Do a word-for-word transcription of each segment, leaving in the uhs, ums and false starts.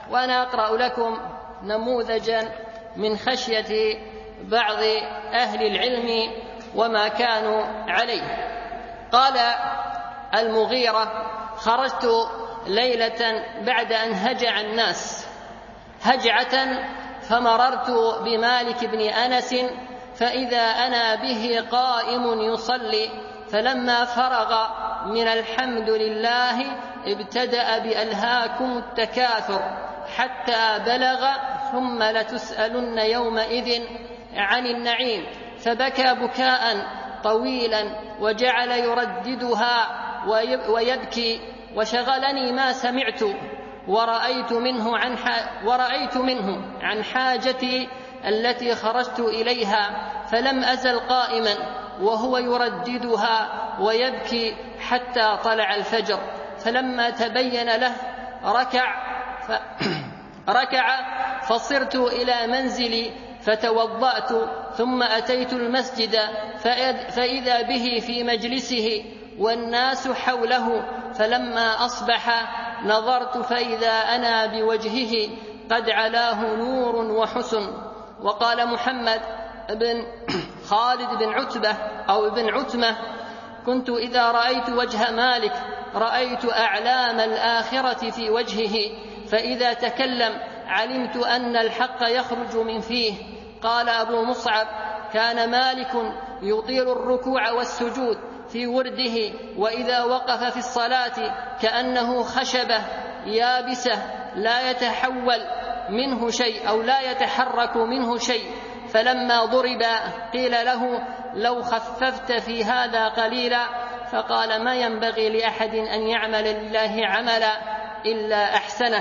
وأنا أقرأ لكم نموذجا من خشية بعض أهل العلم وما كانوا عليه. قال المغيرة: خرجت ليلة بعد أن هجع الناس هجعة فمررت بمالك بن أنس فإذا أنا به قائم يصلي، فلما فرغ من الحمد لله ابتدأ بألهاكم التكاثر حتى بلغ ثم لتسألن يومئذ عن النعيم، فبكى بكاء طويلا وجعل يرددها ويبكي، وشغلني ما سمعت، ورأيت منه عن ورأيت منه عن حاجتي التي خرجت إليها، فلم أزل قائما وهو يرددها ويبكي حتى طلع الفجر، فلما تبين له ركع ف... ركع فصرت إلى منزلي فتوضأت ثم أتيت المسجد فإذا به في مجلسه والناس حوله، فلما أصبح نظرت فإذا أنا بوجهه قد علاه نور وحسن. وقال محمد بن خالد بن عتبة أو بن عتمة: كنت إذا رأيت وجه مالك رأيت أعلام الآخرة في وجهه، فإذا تكلم علمت أن الحق يخرج من فيه. قال أبو مصعب: كان مالك يطيل الركوع والسجود في ورده، وإذا وقف في الصلاة كأنه خشبة يابسة لا يتحول منه شيء أو لا يتحرك منه شيء، فلما ضرب قيل له: لو خففت في هذا قليلا، فقال: ما ينبغي لأحد أن يعمل لله عملا إلا أحسنه.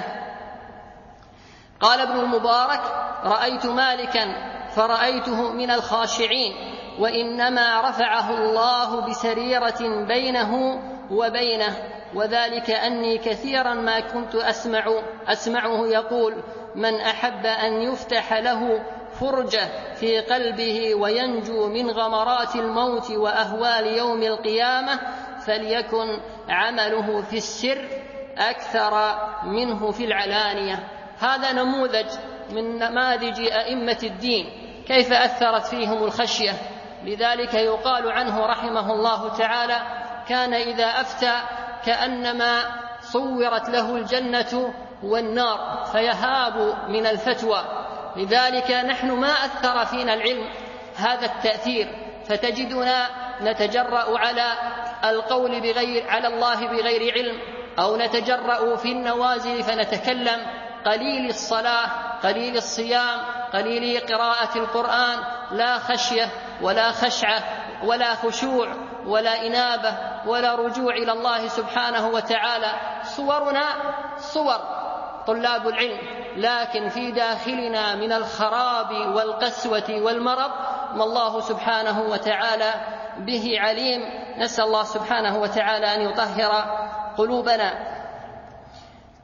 قال ابن المبارك: رأيت مالكا فرأيته من الخاشعين، وإنما رفعه الله بسريرة بينه وبينه، وذلك أني كثيرا ما كنت أسمع أسمعه يقول: من أحب أن يفتح له فرجة في قلبه وينجو من غمرات الموت وأهوال يوم القيامة فليكن عمله في السر أكثر منه في العلانية. هذا نموذج من نماذج أئمة الدين كيف أثرت فيهم الخشية. لذلك يقال عنه رحمه الله تعالى: كان إذا أفتى كأنما صورت له الجنة والنار فيهاب من الفتوى. لذلك نحن ما أثر فينا العلم هذا التأثير، فتجدنا نتجرأ على القول بغير على الله بغير علم، أو نتجرأ في النوازل فنتكلم قليل الصلاة قليل الصيام قليل قراءة القرآن، لا خشية ولا خشعة ولا خشوع ولا إنابة ولا رجوع إلى الله سبحانه وتعالى. صورنا صور طلاب العلم، لكن في داخلنا من الخراب والقسوة والمرض ما الله سبحانه وتعالى به عليم. نسأل الله سبحانه وتعالى أن يطهر قلوبنا.